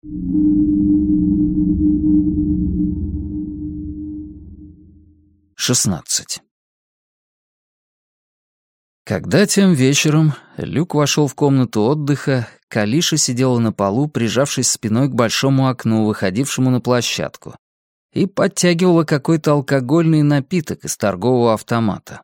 16. Когда тем вечером Люк вошел в комнату отдыха, Калиша сидела на полу, прижавшись спиной к большому окну, выходившему на площадку, и подтягивала какой-то алкогольный напиток из торгового автомата.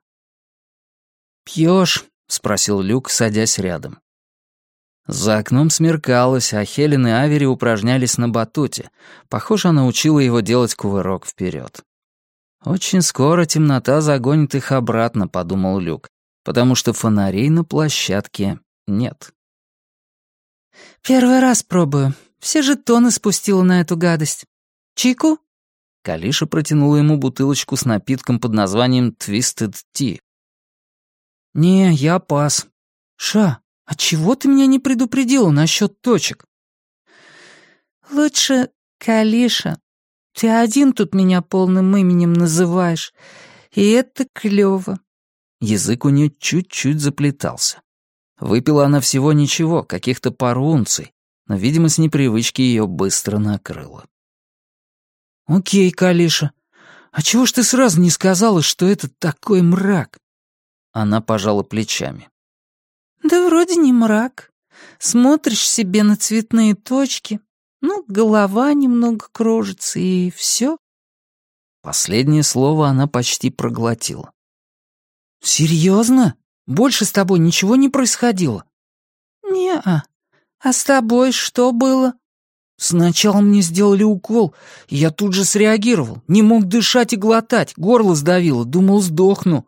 «Пьешь?» — спросил Люк, садясь рядом. За окном смеркалось, а Хелен и Авери упражнялись на батуте. Похоже, она учила его делать кувырок вперед. «Очень скоро темнота загонит их обратно», — подумал Люк, потому что фонарей на площадке нет. «Первый раз пробую. Все жетоны спустила на эту гадость. Чайку?» Калиша протянула ему бутылочку с напитком под названием «Twisted Tea». «Не, я пас. Ша, а чего ты меня не предупредила насчет точек?» «Лучше Калиша. Ты один тут меня полным именем называешь, и это клёво». Язык у нее чуть-чуть заплетался. Выпила она всего ничего, каких-то пару унций, но, видимо, с непривычки ее быстро накрыло. «Окей, Калиша. А чего ж ты сразу не сказала, что это такой мрак?» Она пожала плечами. «Да вроде не мрак. Смотришь себе на цветные точки, голова немного кружится, и все». Последнее слово она почти проглотила. «Серьезно? Больше с тобой ничего не происходило?» «Не-а. А с тобой что было?» «Сначала мне сделали укол, и я тут же среагировал. Не мог дышать и глотать, горло сдавило, думал, сдохну».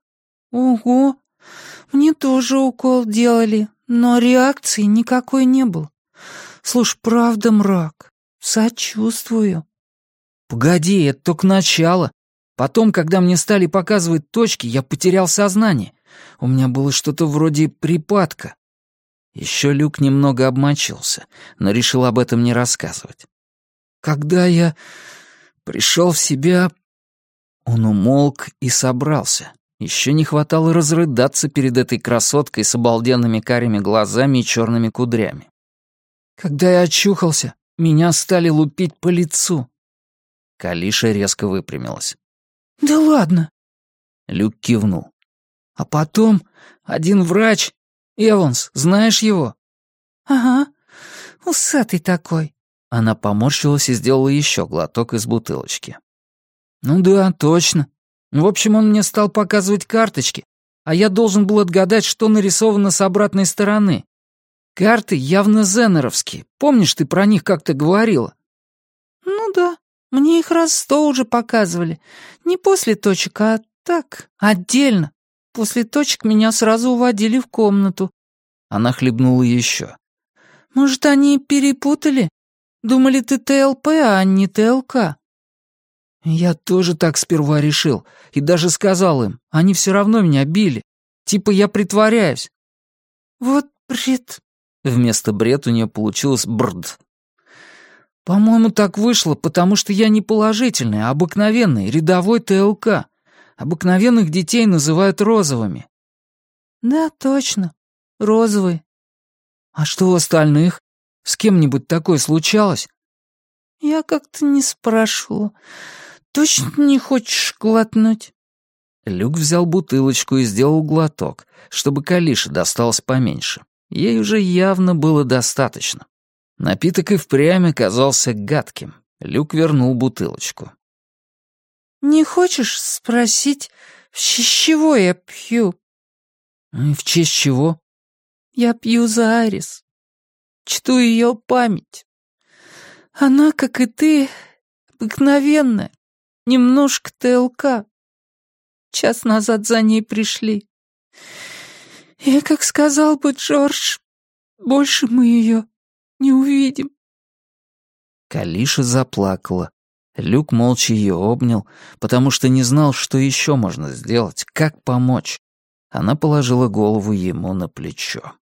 «Ого, мне тоже укол делали, но реакции никакой не было. Слушай, правда мрак. Сочувствую». «Погоди, это только начало. Потом, когда мне стали показывать точки, я потерял сознание. У меня было что-то вроде припадка». Еще Люк немного обмочился, но решил об этом не рассказывать. «Когда я пришел в себя...» Он умолк и собрался. Еще не хватало разрыдаться перед этой красоткой с обалденными карими глазами и черными кудрями. «Когда я очухался, меня стали лупить по лицу». Калиша резко выпрямилась. «Да ладно!» Люк кивнул. «А потом один врач, Эванс, знаешь его?» «Ага, усатый такой». Она поморщилась и сделала еще глоток из бутылочки. «Ну да, точно. В общем, он мне стал показывать карточки, а я должен был отгадать, что нарисовано с обратной стороны. Карты явно зенеровские. Помнишь, ты про них как-то говорила?» «Ну да, мне их раз 100 уже показывали. Не после точек, а так, отдельно. После точек меня сразу уводили в комнату». Она хлебнула еще. «Может, они перепутали? Думали, ты ТЛП, а не ТЛК?» «Я тоже так сперва решил, и даже сказал им, они все равно меня били. Типа я притворяюсь». «Вот бред». Вместо бред у нее получилось брд. «По-моему, так вышло, потому что я не положительный, а обыкновенный, рядовой ТЛК. Обыкновенных детей называют розовыми». «Да, точно, розовые». «А что у остальных? С кем-нибудь такое случалось?» «Я как-то не спрашивала. Точно не хочешь глотнуть?» Люк взял бутылочку и сделал глоток, чтобы Калише досталось поменьше. Ей уже явно было достаточно. Напиток и впрямь оказался гадким. Люк вернул бутылочку. «Не хочешь спросить, в честь чего я пью?» «И в честь чего?» «Я пью за Арис. Чту ее память. Она, как и ты, обыкновенная, немножко ТЛК. Час назад за ней пришли. И, как сказал бы Джордж, больше мы ее не увидим». Калиша заплакала. Люк молча ее обнял, потому что не знал, что еще можно сделать, как помочь. Она положила голову ему на плечо.